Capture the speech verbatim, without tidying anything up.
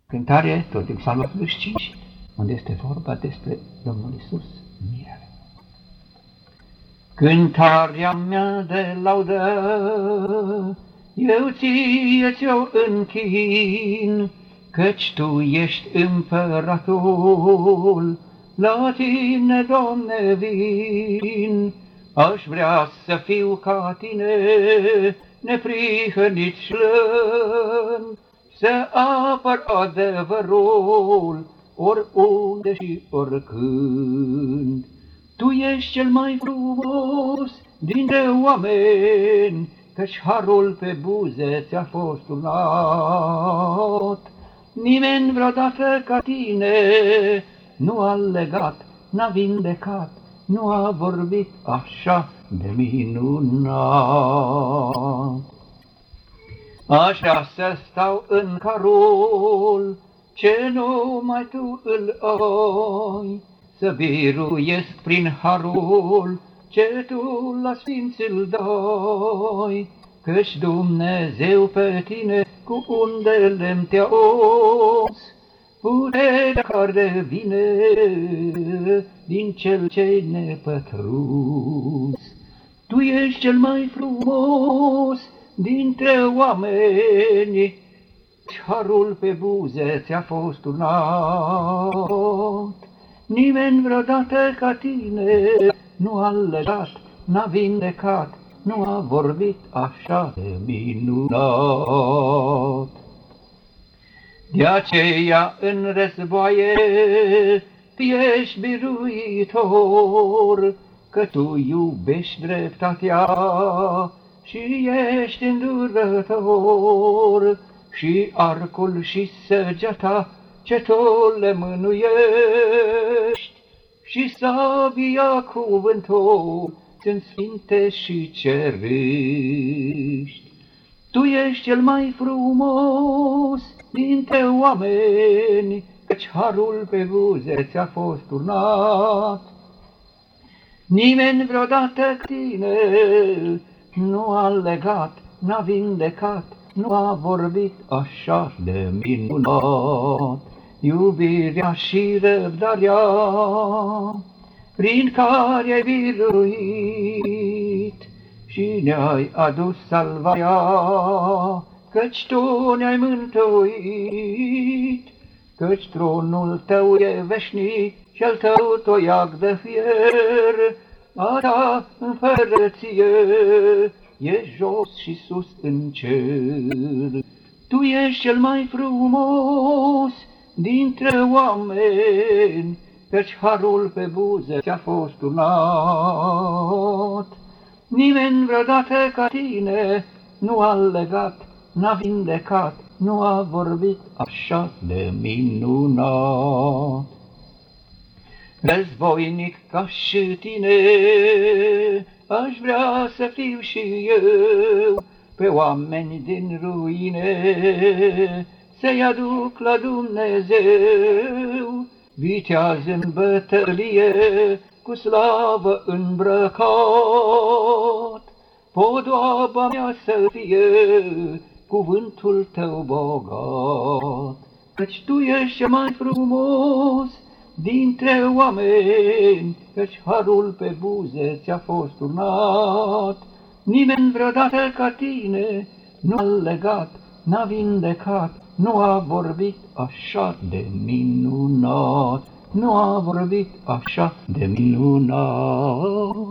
Cântare tot din Psalmul optzeci și cinci, unde este vorba despre Domnul Iisus, mirele. Cântarea mea de laudă, eu ție ți-o închin, căci Tu ești împăratul, la Tine, Doamne, vin. Aș vrea să fiu ca Tine, neprihănit și blând, să apăr adevărul oriunde și oricând. Tu ești cel mai frumos dintre oameni, căci harul pe buze ți-a fost turnat. Nimeni vreodată ca Tine nu a legat, n-a vindecat, nu a vorbit așa de minunat. Așa să stau în carul ce numai Tu îl ai, să biruiesc prin harul ce Tu la sfinți îl dai, căci Dumnezeu pe Tine cu undele te-a os, puterea care vine din Cel ce-i nepătrus. Tu ești cel mai frumos dintre oameni, harul pe buze ți-a fost turnat. Nimeni vreodată ca Tine nu a legat, n-a vindecat, nu a vorbit așa de minunat. De aceea în războaie ești biruitor, că Tu iubești dreptatea și ești îndurător, și arcul și săgeata ce Tu le mânuiești, și sabia cuvântul sunt sfinte și cerești. Tu ești cel mai frumos dintre oameni, căci harul pe buze ți-a fost turnat. Nimeni vreodată ca Tine nu a legat, n-a vindecat, nu a vorbit așa de minunat. Iubirea și răbdarea prin care ai biruit și ne-ai adus salvarea, căci Tu ne-ai mântuit, căci tronul Tău e veșnic și al Tău toiac de fier, a Ta împărăție e jos și sus în cer. Tu ești cel mai frumos dintre oameni, căci harul pe buze ți-a fost turnat. Nimeni vreodată ca Tine nu a legat, n-a vindecat, nu a vorbit așa de minunat. Războinic ca și Tine aș vrea să fiu și eu, pe oameni din ruine să-i aduc la Dumnezeu, viteaz în bătălie cu slavă îmbrăcat. Podoaba mea să fie cuvântul Tău bogat, căci Tu ești cel mai frumos dintre oameni, căci harul pe buze ți-a fost turnat. Nimeni vreodată ca Tine nu a legat, n-a vindecat, nu a vorbit așa de minunat, nu a vorbit așa de minunat.